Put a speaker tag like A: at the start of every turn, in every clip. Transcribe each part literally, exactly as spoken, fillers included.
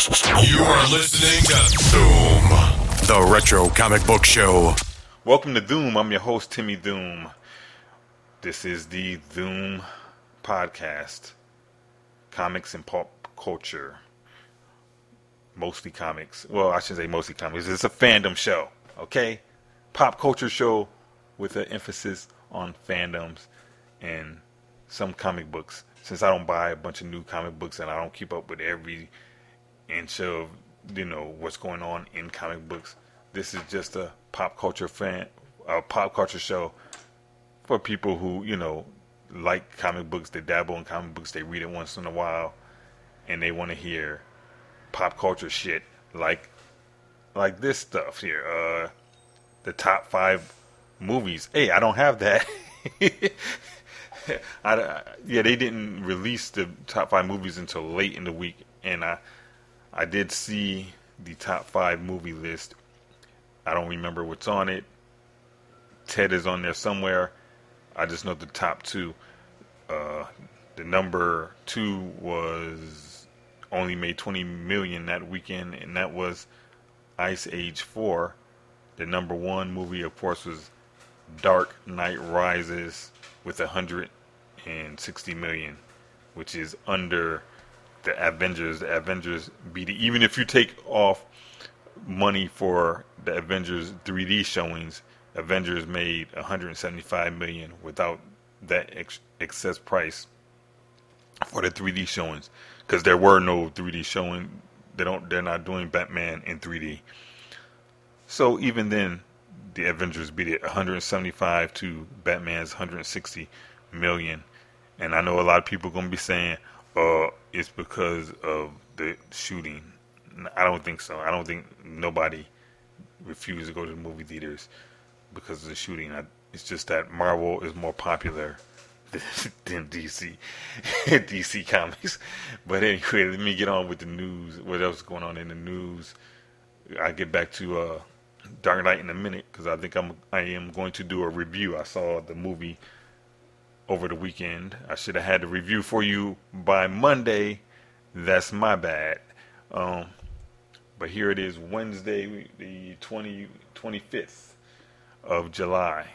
A: You are listening to Doom, the Retro Comic Book Show.
B: Welcome to Doom. I'm your host, Timmy Doom. This is the Doom podcast. Comics and pop culture. Mostly comics. Well, I shouldn't say mostly comics. It's a fandom show, okay? Pop culture show with an emphasis on fandoms and some comic books. Since I don't buy a bunch of new comic books and I don't keep up with every inch of, you know, what's going on in comic books, this is just a pop culture fan, a pop culture show for people who, you know, like comic books. They dabble in comic books. They read it once in a while, and they want to hear pop culture shit like like this stuff here. Uh, the top five movies. Hey, I don't have that. I, yeah, they didn't release the top five movies until late in the week, and I I did see the top five movie list. I don't remember what's on it. Ted is on there somewhere. I just know the top two. Uh, the number two was only made twenty million that weekend, and that was Ice Age four. The number one movie, of course, was Dark Knight Rises with one hundred sixty million, which is under the Avengers. The Avengers beat it. Even if you take off money for the Avengers three D showings, Avengers made one hundred seventy-five million without that ex- excess price for the three D showings, because there were no three D showing. They don't. They're not doing Batman in three D. So even then, the Avengers beat it one hundred seventy-five to Batman's one hundred sixty million. And I know a lot of people are going to be saying, uh, it's because of the shooting. I don't think so. I don't think nobody refused to go to the movie theaters because of the shooting. I, it's just that Marvel is more popular than D C, D C Comics. But anyway, let me get on with the news. What else is going on in the news? I'll get back to uh, Dark Knight in a minute, because I think I'm I am going to do a review. I saw the movie over the weekend. I should have had the review for you by Monday. That's my bad. Um, but here it is, Wednesday, the twentieth, twenty-fifth of July.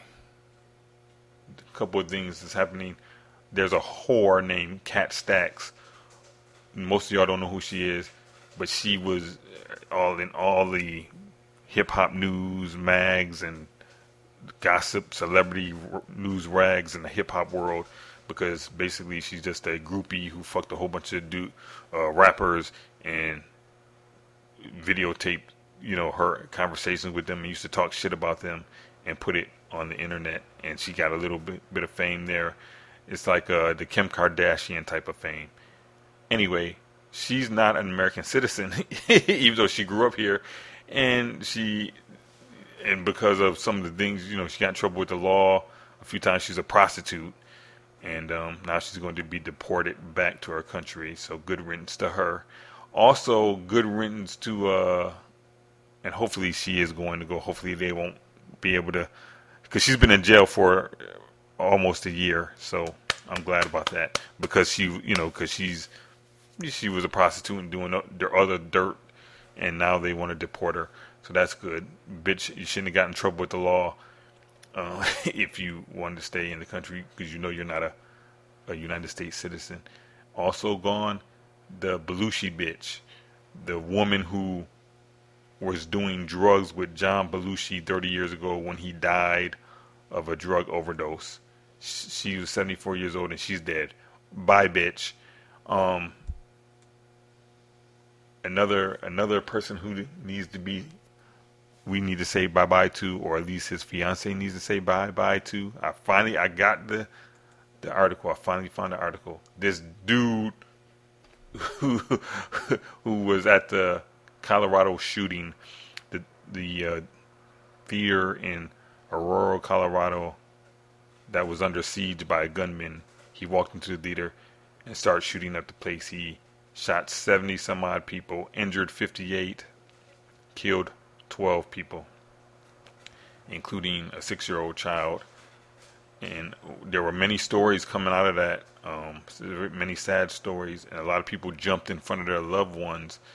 B: A couple of things is happening. There's a whore named Kat Stacks. Most of y'all don't know who she is, but she was all in all the hip hop news mags and gossip, celebrity news rags in the hip hop world, because basically she's just a groupie who fucked a whole bunch of dude, uh, rappers and videotaped, you know, her conversations with them and used to talk shit about them and put it on the internet. And she got a little bit, bit of fame there. It's like uh, the Kim Kardashian type of fame. Anyway, she's not an American citizen, even though she grew up here, and she. And because of some of the things, you know, she got in trouble with the law a few times. She's a prostitute, and um, now she's going to be deported back to her country. So good riddance to her. Also, good riddance to, uh, and hopefully she is going to go. Hopefully they won't be able to, because she's been in jail for almost a year. So I'm glad about that, because she, you know, because she's she was a prostitute and doing their other dirt, and now they want to deport her. So that's good. Bitch, you shouldn't have gotten in trouble with the law uh, if you wanted to stay in the country, because you know you're not a, a United States citizen. Also gone, the Belushi bitch, the woman who was doing drugs with John Belushi thirty years ago when he died of a drug overdose. She was seventy-four years old and she's dead. Bye, bitch. Um, another another person who needs to be we need to say bye-bye to, or at least his fiance needs to say bye-bye to. I finally, I got the the article. I finally found the article. This dude who who was at the Colorado shooting, the the uh, theater in Aurora, Colorado, that was under siege by a gunman. He walked into the theater and started shooting up the place. He shot seventy some odd people, injured fifty-eight, killed twelve people, including a six-year-old child. And there were many stories coming out of that, um, many sad stories, and a lot of people jumped in front of their loved ones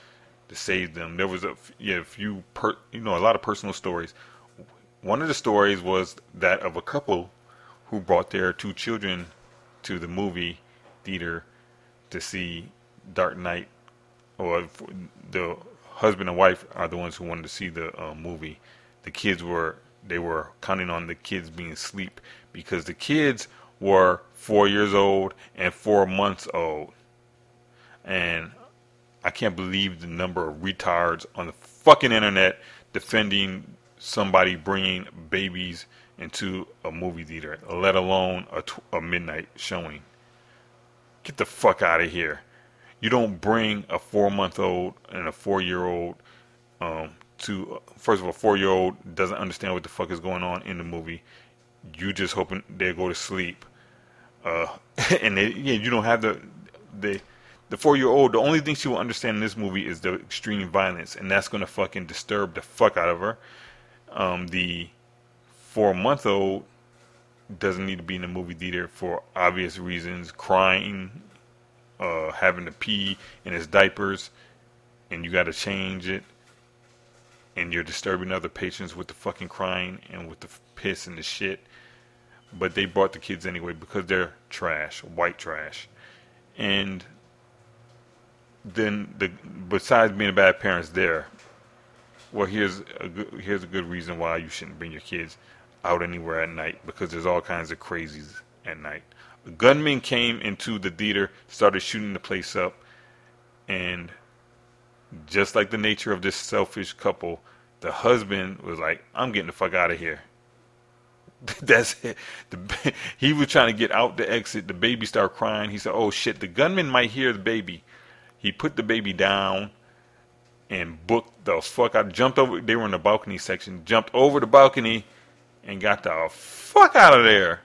B: to save them. There was a yeah, a few per, you know a lot of personal stories. One of the stories was that of a couple who brought their two children to the movie theater to see Dark Knight, or the husband and wife are the ones who wanted to see the uh, movie. The kids were they were counting on the kids being asleep because the kids were four years old and four months old, and I can't believe the number of retards on the fucking internet defending somebody bringing babies into a movie theater, let alone a, tw- a midnight showing. Get the fuck out of here. You don't bring a four-month-old and a four-year-old um, to, first of all, a four-year-old doesn't understand what the fuck is going on in the movie. You just hoping they go to sleep. Uh, and they, yeah, you don't have the, the, the four-year-old, the only thing she will understand in this movie is the extreme violence, and that's going to fucking disturb the fuck out of her. Um, the four-month-old doesn't need to be in the movie theater for obvious reasons, crying, uh, having to pee in his diapers, and you got to change it, and you're disturbing other patients with the fucking crying and with the piss and the shit. But they brought the kids anyway because they're trash, white trash. And then, the besides being bad parents there, well, here's a good, here's a good reason why you shouldn't bring your kids out anywhere at night, because there's all kinds of crazies at night. A gunman came into the theater, started shooting the place up, and just like the nature of this selfish couple, the husband was like, I'm getting the fuck out of here. That's it. The, he was trying to get out the exit. The baby started crying. He said, oh shit, the gunman might hear the baby. He put the baby down and booked the fuck out. Jumped over. They were in the balcony section. Jumped over the balcony and got the fuck out of there.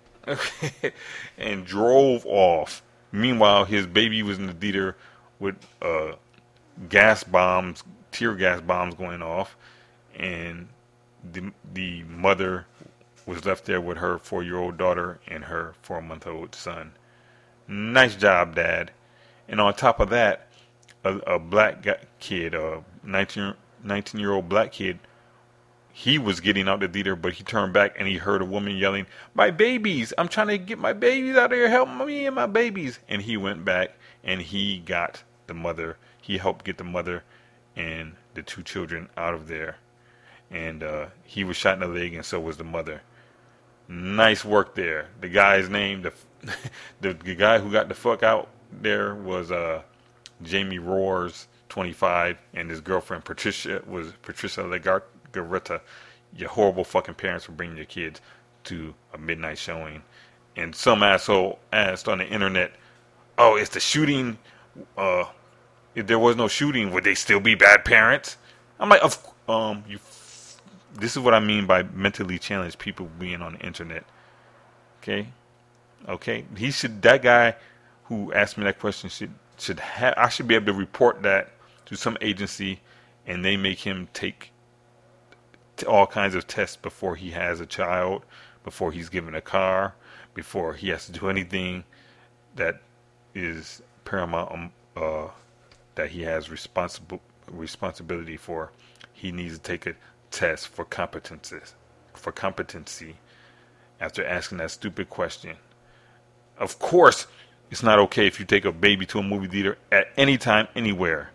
B: And drove off. Meanwhile, his baby was in the theater with uh, gas bombs, tear gas bombs going off, and the the mother was left there with her four-year-old daughter and her four-month-old son. Nice job, Dad. And on top of that, a, a black kid, a nineteen-year-old black kid, he was getting out the theater, but he turned back and he heard a woman yelling, my babies! I'm trying to get my babies out of here! Help me and my babies! And he went back and he got the mother. He helped get the mother and the two children out of there. And uh, he was shot in the leg, and so was the mother. Nice work there. The guy's name, the the, the guy who got the fuck out there was uh, Jamie Roars, twenty-five, and his girlfriend Patricia was Patricia Legarreta. Your horrible fucking parents for bringing your kids to a midnight showing. And some asshole asked on the internet, "Oh, it's the shooting. Uh, if there was no shooting, would they still be bad parents?" I'm like, of um, you. This is what I mean by mentally challenged people being on the internet. Okay, okay. He should. That guy who asked me that question should should have. I should be able to report that to some agency, and they make him take t- all kinds of tests before he has a child, before he's given a car, before he has to do anything that is paramount. Um, uh, that he has responsible responsibility for. He needs to take a test for competencies, for competency, after asking that stupid question. Of course, it's not okay if you take a baby to a movie theater at any time, anywhere.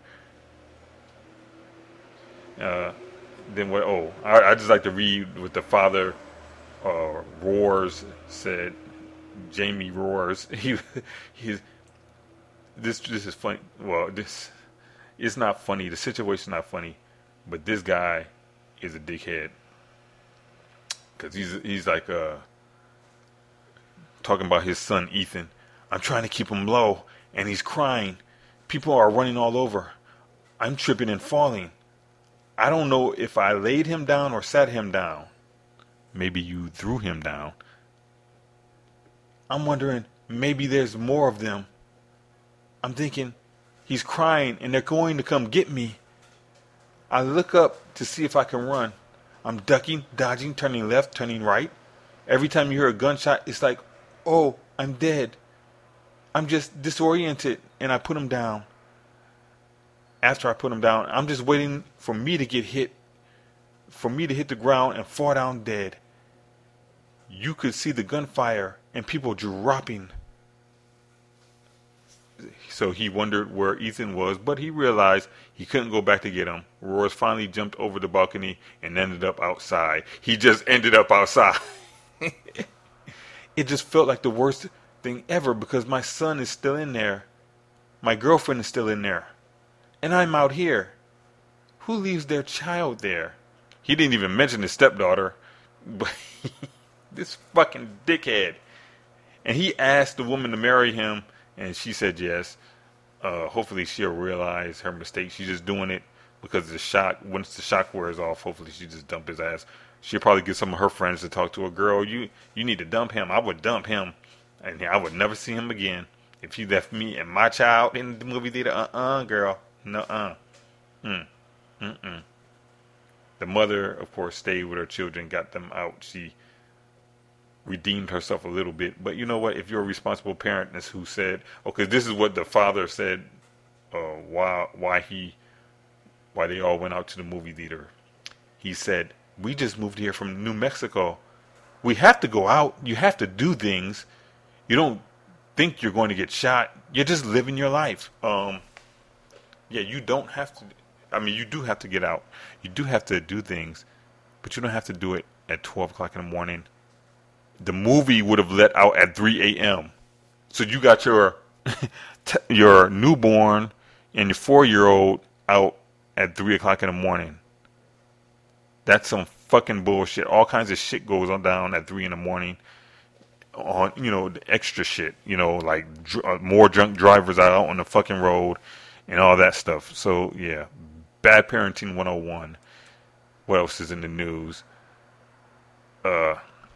B: Uh, then what? Oh, I, I just like to read what the father uh, Roars said. Jamie Roars. He, he's this. This is funny. Well, this it's not funny. The situation's not funny, but this guy is a dickhead, because he's he's like uh talking about his son Ethan. I'm trying to keep him low, and he's crying. People are running all over. I'm tripping and falling. I don't know if I laid him down or sat him down. Maybe you threw him down. I'm wondering, maybe there's more of them. I'm thinking, he's crying and they're going to come get me. I look up to see if I can run. I'm ducking, dodging, turning left, turning right. Every time you hear a gunshot, it's like, oh, I'm dead. I'm just disoriented, and I put him down. after I put him down, I'm just waiting for me to get hit, for me to hit the ground and fall down dead. You could see the gunfire and people dropping. So he wondered where Ethan was, but he realized he couldn't go back to get him. Roars finally jumped over the balcony and ended up outside. He just ended up outside. It just felt like the worst thing ever because my son is still in there. My girlfriend is still in there. And I'm out here. Who leaves their child there? He didn't even mention his stepdaughter. But this fucking dickhead. And he asked the woman to marry him, and she said yes. Uh, hopefully she'll realize her mistake. She's just doing it because of the shock. Once the shock wears off, hopefully she just dump his ass. She'll probably get some of her friends to talk to her. Girl, you, you need to dump him. I would dump him. And I would never see him again. If he left me and my child in the movie theater, uh-uh, girl. No-uh. Mm. Mm-mm. The mother, of course, stayed with her children, got them out. She redeemed herself a little bit. But you know what? If you're a responsible parent, that's who said, okay, this is what the father said, uh, why, why he, why they all went out to the movie theater. He said, we just moved here from New Mexico. We have to go out. You have to do things. You don't think you're going to get shot. You're just living your life. Um, yeah, you don't have to. I mean, you do have to get out. You do have to do things, but you don't have to do it at twelve o'clock in the morning. The movie would have let out at three a.m. So you got your your newborn and your four-year-old out at three o'clock in the morning. That's some fucking bullshit. All kinds of shit goes on down at three in the morning. On, you know, the extra shit. You know, like dr- uh, more drunk drivers out on the fucking road and all that stuff. So yeah, bad parenting one oh one. What else is in the news? Uh,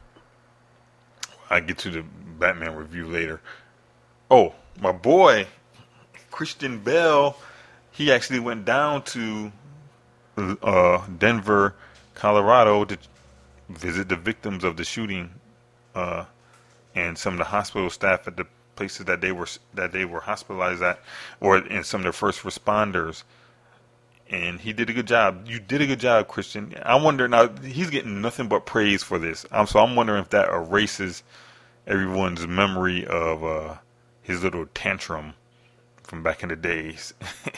B: I get to the Batman review later. Oh, my boy Christian Bale. He actually went down to uh, Denver, Colorado to visit the victims of the shooting uh, and some of the hospital staff at the places that they were that they were hospitalized at, or and some of the first responders. And he did a good job. You did a good job, Christian. I wonder now. He's getting nothing but praise for this. Um, so I'm wondering if that erases everyone's memory of uh, his little tantrum from back in the days.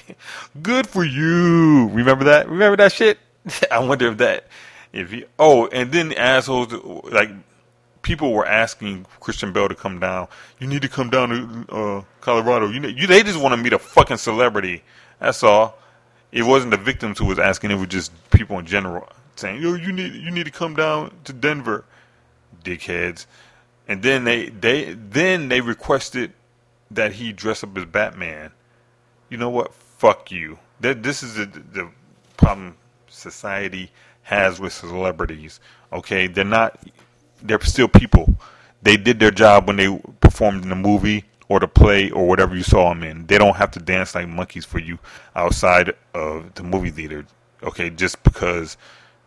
B: Good for you. Remember that? Remember that shit? I wonder if that, if he, oh, and then the assholes, like, people were asking Christian Bale to come down. You need to come down to uh, Colorado. You, you, they just want to meet a fucking celebrity. That's all. It wasn't the victims who was asking. It was just people in general saying, "Yo, you need, you need to come down to Denver, dickheads." And then they, they, then they requested that he dress up as Batman. You know what? Fuck you. That this is the, the problem society has with celebrities. Okay, they're not. They're still people. They did their job when they performed in the movie or the play or whatever you saw them in. They don't have to dance like monkeys for you outside of the movie theater. Okay, just because,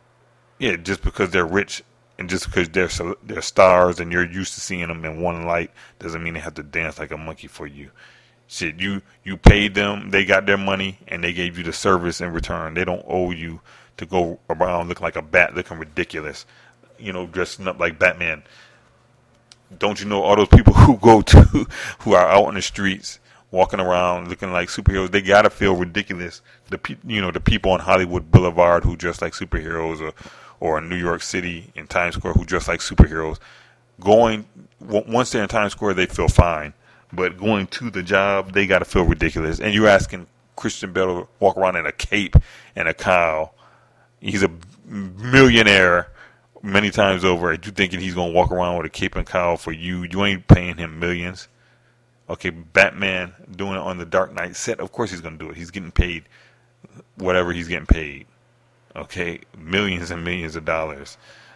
B: yeah, just because they're rich and just because they're they're stars and you're used to seeing them in one light doesn't mean they have to dance like a monkey for you. Shit, you you paid them, they got their money, and they gave you the service in return. They don't owe you to go around looking like a bat, looking ridiculous, you know, dressing up like Batman. Don't you know all those people who go to, who are out on the streets, walking around looking like superheroes? They gotta feel ridiculous. The pe- you know, the people on Hollywood Boulevard who dress like superheroes, or or in New York City in Times Square who dress like superheroes. Going w- once they're in Times Square, they feel fine, but going to the job, they gotta feel ridiculous. And you're asking Christian Bale to walk around in a cape and a cowl. He's a millionaire many times over. You thinking he's gonna walk around with a cape and cowl for you? You ain't paying him millions. Okay, Batman doing it on the Dark Knight set. Of course he's gonna do it. He's getting paid whatever he's getting paid. Okay, millions and millions of dollars.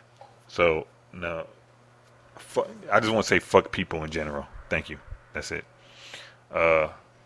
B: So no, fuck, I just want to say fuck people in general. Thank you. That's it. Uh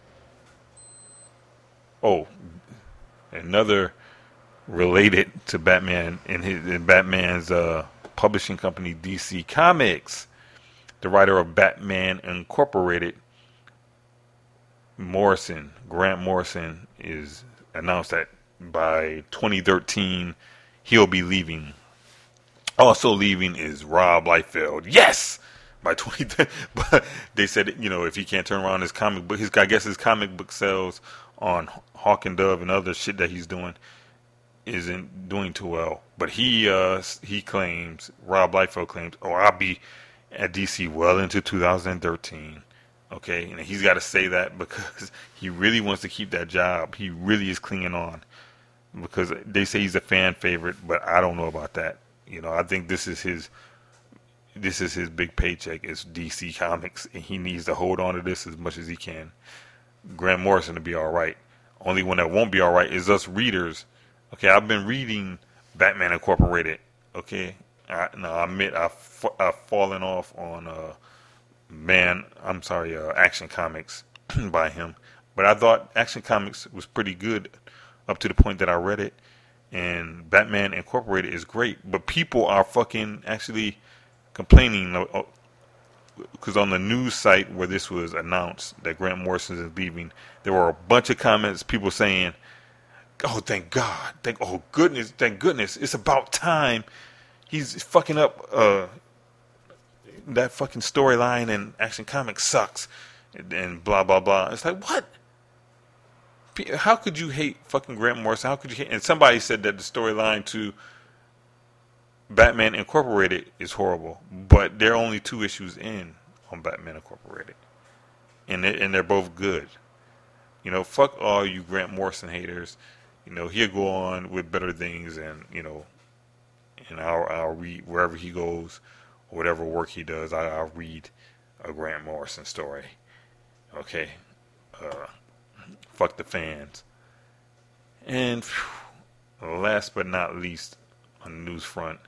B: oh, another related to Batman in his in Batman's uh, publishing company, D C Comics. The writer of Batman Incorporated, Morrison, Grant Morrison, is announced that by twenty thirteen he'll be leaving. Also leaving is Rob Liefeld. Yes, by twenty. But they said, you know, if he can't turn around his comic book, his I guess his comic book sales on Hawk and Dove and other shit that he's doing isn't doing too well. But he uh, he claims, Rob Liefeld claims, oh, I'll be at D C well into two thousand thirteen. Okay, and he's got to say that because he really wants to keep that job. He really is clinging on because they say he's a fan favorite, but I don't know about that. You know, I think this is his this is his big paycheck. It's D C Comics, and he needs to hold on to this as much as he can. Grant Morrison will be all right. Only one that won't be all right is us readers. Okay, I've been reading Batman Incorporated. Okay, I, no, I admit I've, I've fallen off on uh, man. I'm sorry, uh, Action Comics by him. But I thought Action Comics was pretty good up to the point that I read it. And Batman Incorporated is great, but people are fucking actually complaining because on the news site where this was announced that Grant Morrison is leaving, there were a bunch of comments, people saying, "Oh, thank God! Thank oh goodness! Thank goodness! It's about time. He's fucking up. Uh, that fucking storyline in Action Comics sucks," and, and blah blah blah. It's like, what? How could you hate fucking Grant Morrison? How could you hate? And somebody said that the storyline to Batman Incorporated is horrible, but there are only two issues in on Batman Incorporated, and they, and they're both good. You know, fuck all you Grant Morrison haters. You know, he'll go on with better things, and you know, and I'll I'll read wherever he goes, or whatever work he does. I, I'll read a Grant Morrison story. Okay. Uh, Fuck the fans. And phew, last but not least, on the news front,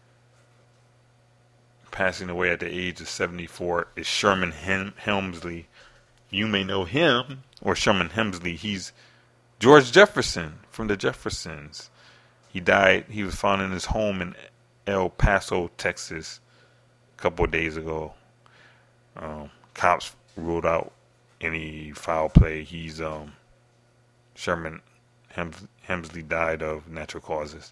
B: passing away at the age of seventy-four is Sherman Hem- Hemsley. You may know him, or Sherman Hemsley. He's George Jefferson from the Jeffersons. He died, he was found in his home in El Paso, Texas, a couple of days ago. Um, cops ruled out any foul play. He's um Sherman Hems- Hemsley died of natural causes.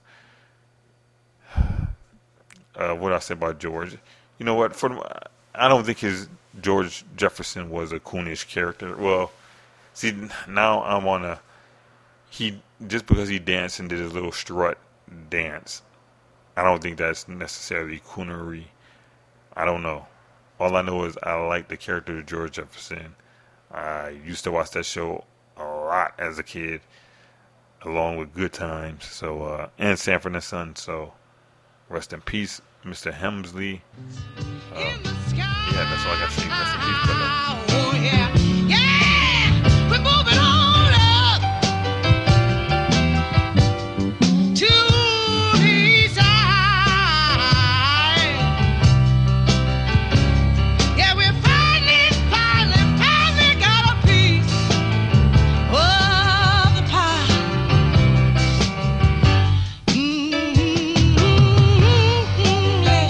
B: Uh, what I say about George? You know what? For I don't think his George Jefferson was a coonish character. Well, see, now I'm on a he just because he danced and did his little strut dance. I don't think that's necessarily coonery. I don't know. All I know is I like the character of George Jefferson. I used to watch that show a lot as a kid, along with Good Times, so uh, and Sanford and Son. So, rest in peace, Mister Hemsley. Um, yeah, that's all I got to say. Rest in peace, brother.
C: Oh yeah, yeah, we're moving on up to the side. Yeah, we're finally, finally, finally got a piece of the pie. Mm-hmm, yeah.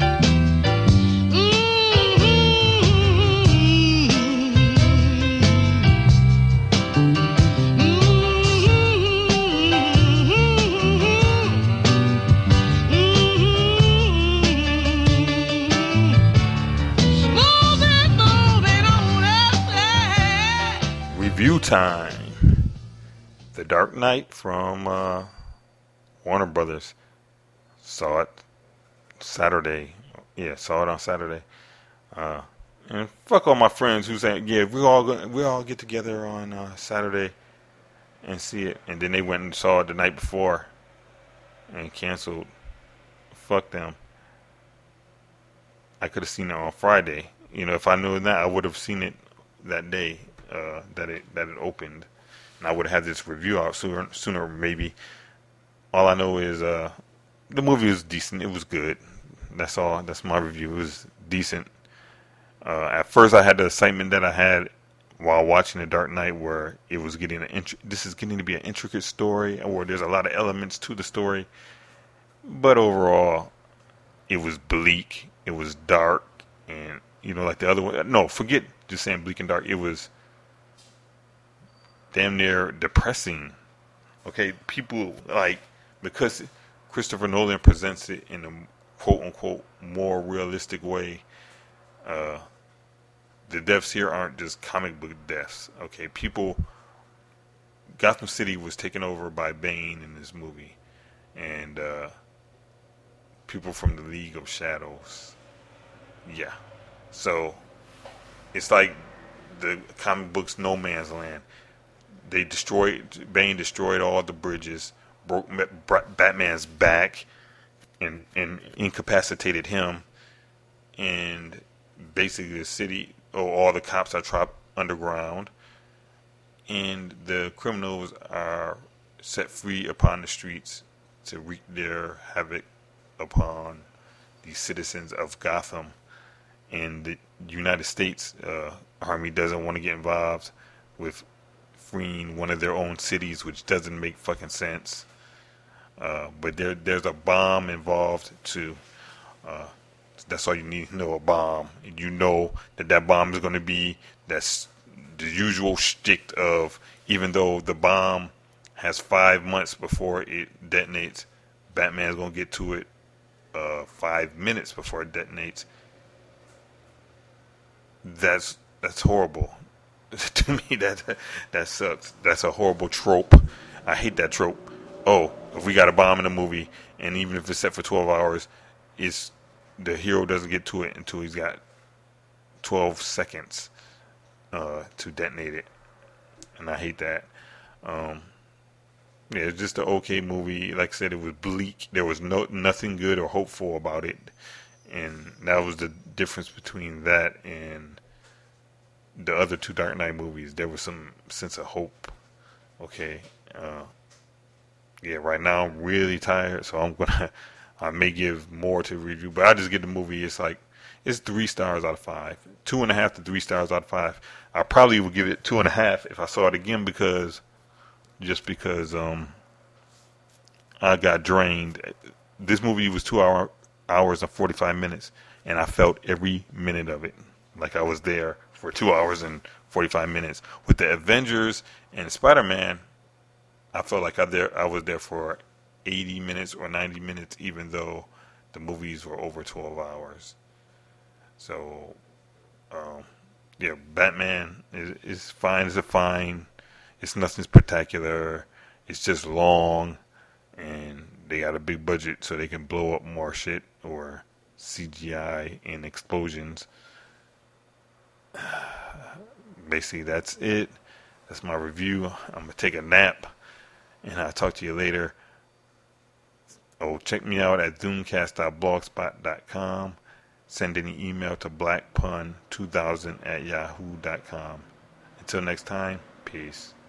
B: Review time. The Dark Knight from uh, Warner Brothers. Saw it Saturday. Yeah, saw it on Saturday. Uh, and fuck all my friends who saying, yeah, we all go, we all get together on uh, Saturday and see it, and then they went and saw it the night before and canceled. Fuck them. I could have seen it on Friday. You know, if I knew that, I would have seen it that day uh, that it that it opened, and I would have had this review out sooner, sooner maybe. All I know is uh, the movie was decent. It was good. That's all. That's my review. It was decent. Uh, at first, I had the excitement that I had while watching The Dark Knight, where it was getting an int- this is getting to be an intricate story, or there's a lot of elements to the story. But overall, it was bleak. It was dark, and you know, like the other one. No, forget just saying bleak and dark. It was damn near depressing. Okay, people like because Christopher Nolan presents it in a quote unquote more realistic way. Uh, the deaths here aren't just comic book deaths. Okay, people. Gotham City was taken over by Bane in this movie, and uh, people from the League of Shadows. Yeah, so it's like the comic books No Man's Land. They destroyed, Bane destroyed all the bridges, broke Batman's back, and, and incapacitated him. And basically the city, or all the cops are trapped underground. And the criminals are set free upon the streets to wreak their havoc upon the citizens of Gotham. And the United States uh, Army doesn't want to get involved with freeing one of their own cities, which doesn't make fucking sense. Uh, but there, there's a bomb involved too. Uh, that's all you need to know, a bomb. You know that that bomb is going to be that's the usual shtick of, even though the bomb has five months before it detonates, Batman's going to get to it uh, five minutes before it detonates. That's that's horrible. To me, that that sucks. That's a horrible trope. I hate that trope. Oh, if we got a bomb in a movie, and even if it's set for twelve hours, it's the hero doesn't get to it until he's got twelve seconds uh, to detonate it, and I hate that. Um, yeah, it's just an okay movie. Like I said, it was bleak. There was no nothing good or hopeful about it, and that was the difference between that and the other two Dark Knight movies. There was some sense of hope. Okay. Uh, yeah, right now I'm really tired, so I'm gonna I may give more to review, but I just get the movie. It's like it's three stars out of five, two and a half to three stars out of five. I probably would give it two and a half if I saw it again, because just because um I got drained. This movie was two hour hours and forty five minutes, and I felt every minute of it like I was there for two hours and forty five minutes. With the Avengers and Spider-Man, I felt like I there I was there for eighty minutes or ninety minutes, even though the movies were over twelve hours. So, um, yeah, Batman is, is fine. It's a fine. It's nothing spectacular. It's just long, and they got a big budget, so they can blow up more shit or C G I and explosions. Basically, that's it. That's my review. I'm gonna take a nap, and I'll talk to you later. Oh, check me out at zoomcast dot blogspot dot com. Send any email to blackpun two thousand at yahoo dot com. Until next time, peace.